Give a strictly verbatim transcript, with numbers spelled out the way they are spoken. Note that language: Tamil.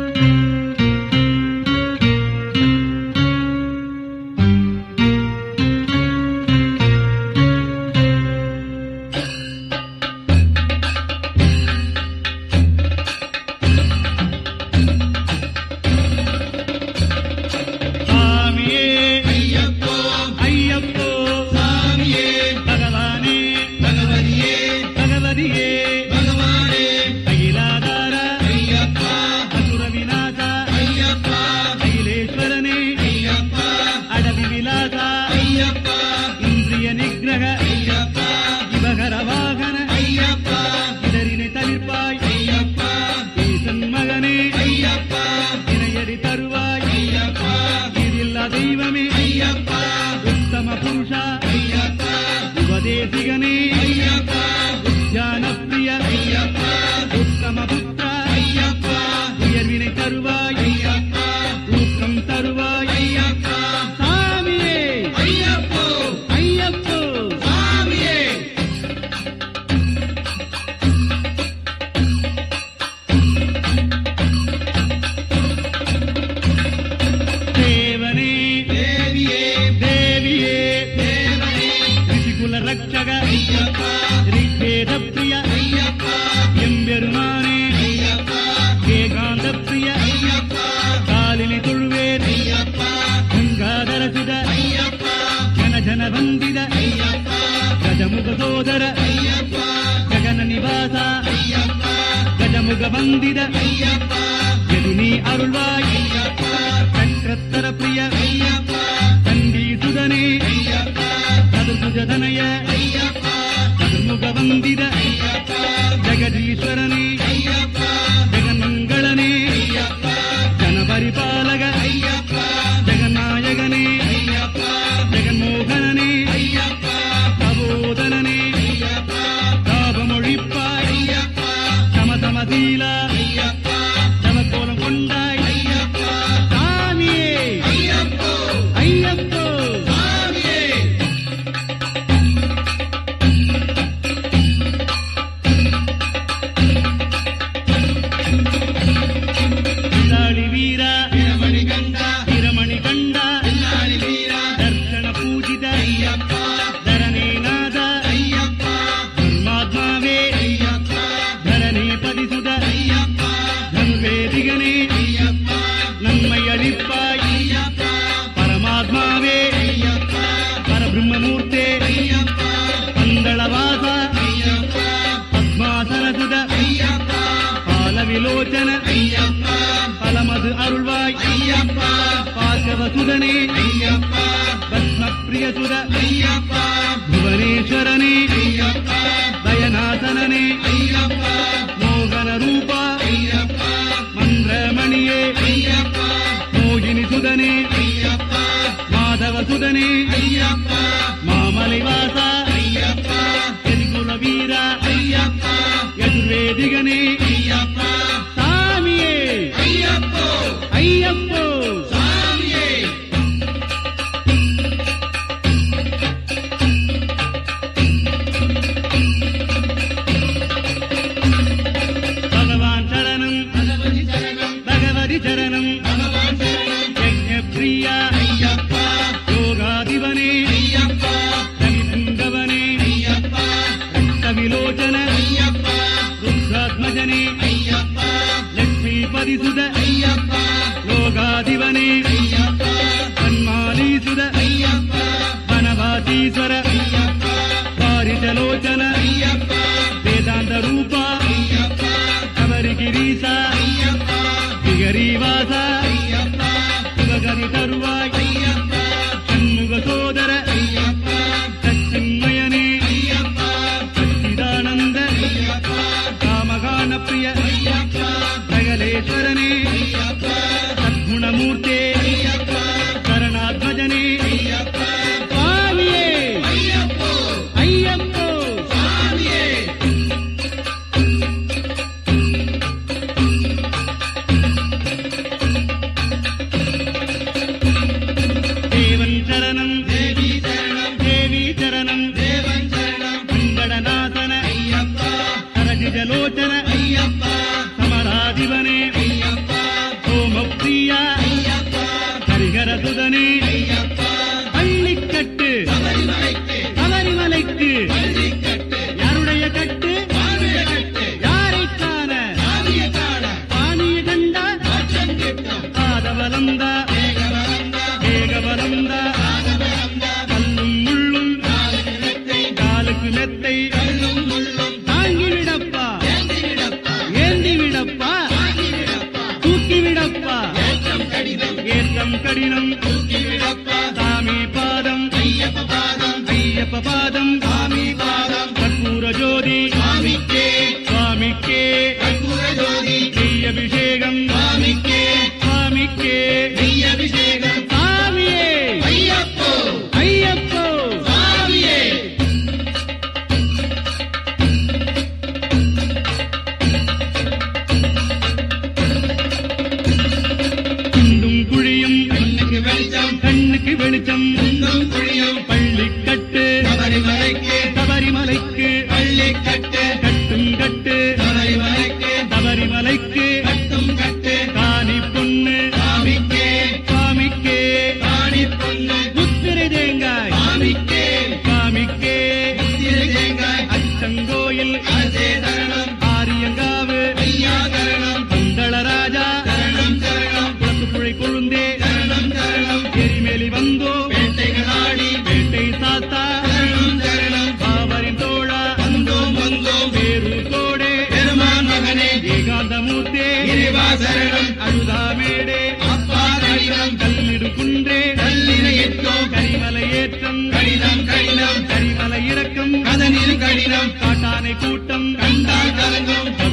ಜಲೋಚನ ಸಮರಾಧಿಪನೇ பாதம் சுவாமி பாதம் கற்பூர ஜோதி சுவாமிக்கே சுவாமிக்கே கற்பூர ஜோதி நெய் அபிஷேகம் சுவாமிக்கே சுவாமிக்கே நெய் அபிஷேகம் சாமியே ஐயப்போ ஐயப்போ சுவாமியே குண்டும் குழியும் கண்ணுக்கு வெளிச்சம் கண்ணுக்கு வெளிச்சம் குண்டும் குழியும் பள்ளிக்கட்டு சபரிமலைக்கு சபரிமலைக்கு பள்ளிக்கட்டு கட்டும் கட்டு சபரிமலைக்கு சபரிமலைக்கு கட்டும் கட்டு காணி பொண்ணு சுவாமிக்கே சுவாமிக்கே காணி பொண்ணு முத்திரை தேங்காய் சுவாமிக்கே சுவாமிக்கே திரு தேங்காய் அச்சங்கோயில் அரசே சரணம் ஆரியங்காவு ஐயா சரணம் பந்தளராஜா சரணம் சரணம் குளத்துப்புழை கொழுந்தே சரணம் சரணம் எரிமேலி வந்தோ வேட்டைகளாடி வேட்டை சாத்தா சரணம் சரணம் பாவரின் தோழா வந்தோம் வந்தோம் பேரு கோடே பெருமான் மகனே ஏகாந்தமூர்த்தே இறைவா சரணம் அழுதாமேடே அப்பா கடிதம் கல்லிடு குன்றே கல்லினை எட்டோம் கரிமலை ஏற்றம் கடிதம் கடிதம் கரிமலை இறக்கம் கதனில் கடிதம் காட்டானை கூட்டம் கண்டால் கலங்கும்